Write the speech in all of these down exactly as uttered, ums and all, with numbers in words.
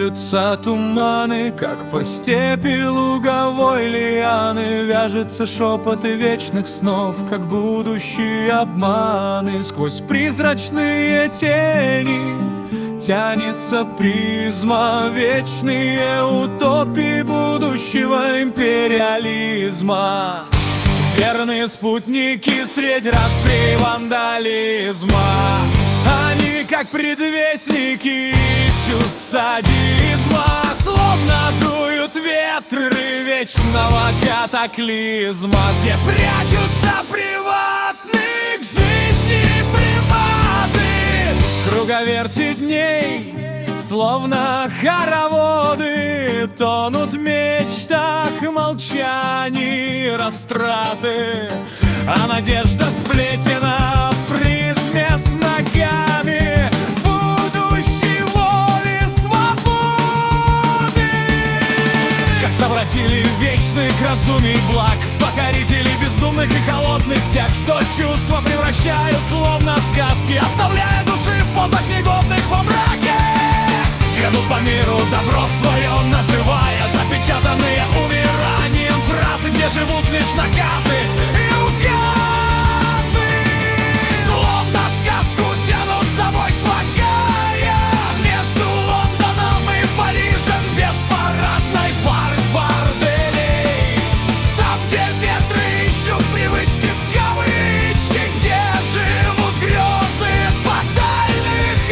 стелются туманы, как по степи луговой лианы. Вяжется шепоты вечных снов, как будущие обманы. Сквозь призрачные тени тянется призма, вечные утопии будущего империализма. Верные спутники средь распри вандализма. Они как предвестники чувств садизма, словно дуют ветры вечного катаклизма, где прячутся приватные к жизни приматы. В круговерти дней, словно хороводы, тонут в мечтах молчаний растраты. А надежда сплетена в призме с ногами будущей воли свободы. Как совратили вечных раздумий благ, покорители бездумных и холодных тяг, что чувства превращают словно сказки, оставляя души в позах негодных во мраке. Крадут по миру добро свое, наживая запечатанные умиранием фразы, где живут лишь наказы и указы. Словно сказку тянут с собой, слагая между Лондоном и Парижем без парадной пары борделей. Там, где ветры ищут привычки в кавычки, где живут грезы фатальных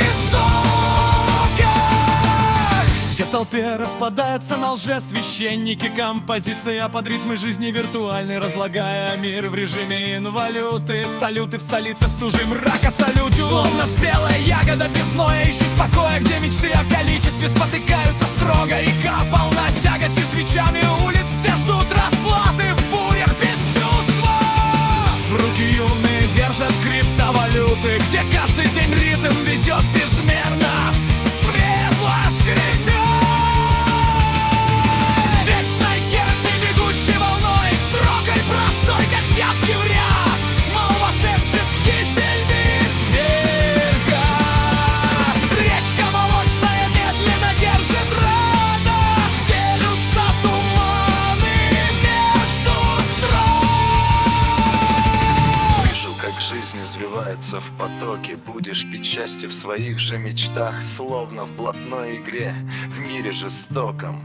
истоков. Где в толпе распадаются на лжесвященники композиция под ритмы жизни виртуальной, разлагая мир в режиме инвалюты. Салюты в столице в стуже мрака салюту. Словно спелая ягода безноя ищут покоя, где мечты о количестве спотыкаются строго. Река полна тягости свечами улиц, все ждут расплаты в бурях без чувства. В руки юные держат криптовалюты, где каждый день ритм везет безмерно светло скрипя. Вечной герни, бегущей волной, строгой, простой, как взятки в ряд. Молва шепчет в кисель мирка. Речка молочная медленно держит радость, стелются туманы между строк. Вижу, как жизнь извивается в потоке. Будешь пить счастье в своих же мечтах, словно в блатной игре в мире жестоком.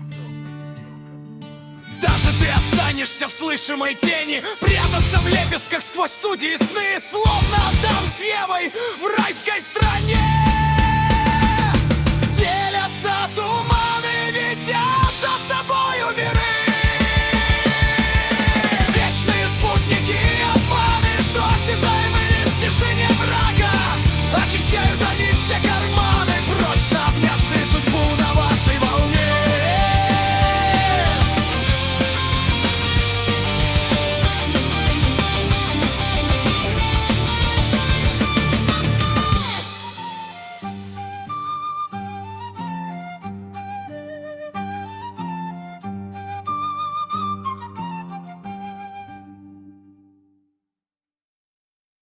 Даже ты останешься в слышимой тени, прятаться в лепестках сквозь судьи сны, словно Адам с Евой в райской стране. Стелятся туманы